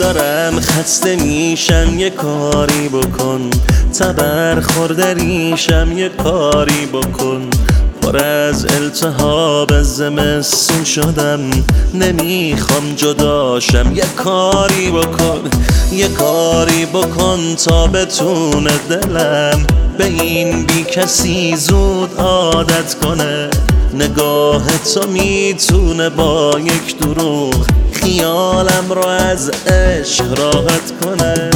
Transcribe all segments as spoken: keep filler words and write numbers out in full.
دارم خسته میشم یه کاری بکن، تبر خوردریشم یه کاری بکن. پر از التهاب زمستون شدم نمیخوام جداشم، یه کاری بکن یه کاری بکن تا بتونه دلم به این بی کسی زود عادت کنه. نگاه تو میتونه با یک دروغ خیالم رو از عشق راحت کنه.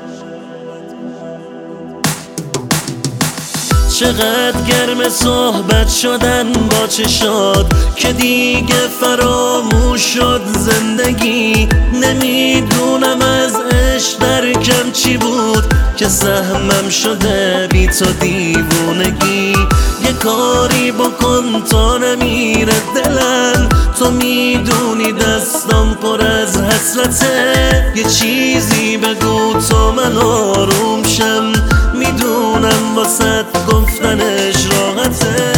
چقدر گرم صحبت شدن با چشات که دیگه فراموش شد زندگی. نمیدونم از عشق در کم چی بود که سهمم شده بی تو دیوونگی. یه کاری بکن تا نمیره دلم، تو میدونی دستم پر از حسرته. یه چیزی بگو تو من آروم شم، میدونم واسه گفتنش راحته.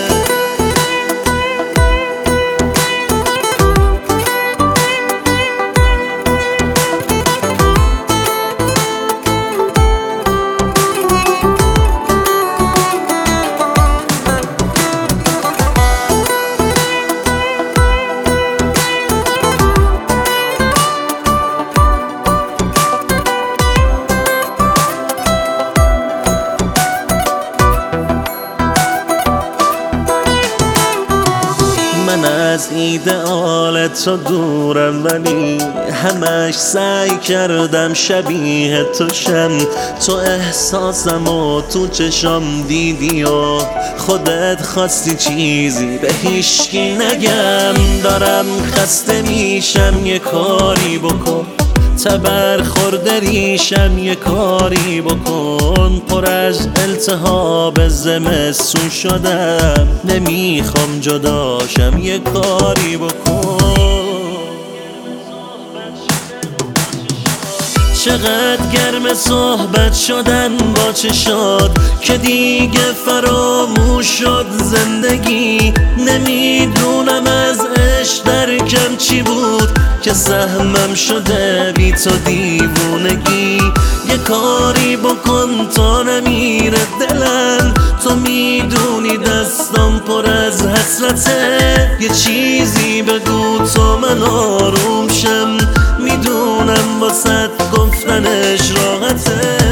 من از ایدئال تو دورم ولی همش سعی کردم شبیه تو شم. تو احساسم و تو چشم دیدی و خودت خواستی چیزی به هیچکی نگم. دارم خسته میشم یه کاری بکن، تبر خوردریشم یه کاری بکن. پر از التهاب زمستون شدم نمیخوام جداشم، یه کاری بکن. چقدر گرم صحبت شدن با چشات که دیگه فراموش شد زندگی. نمیدونم از عشق در کم چی بود که سهمم شده بی تو دیوونگی. یه کاری بکن تا نمیره دلم، تو میدونی دستم پر از حسرته. یه چیزی بگو تو من آروم شم، میدونم واسه گفتنش راحته.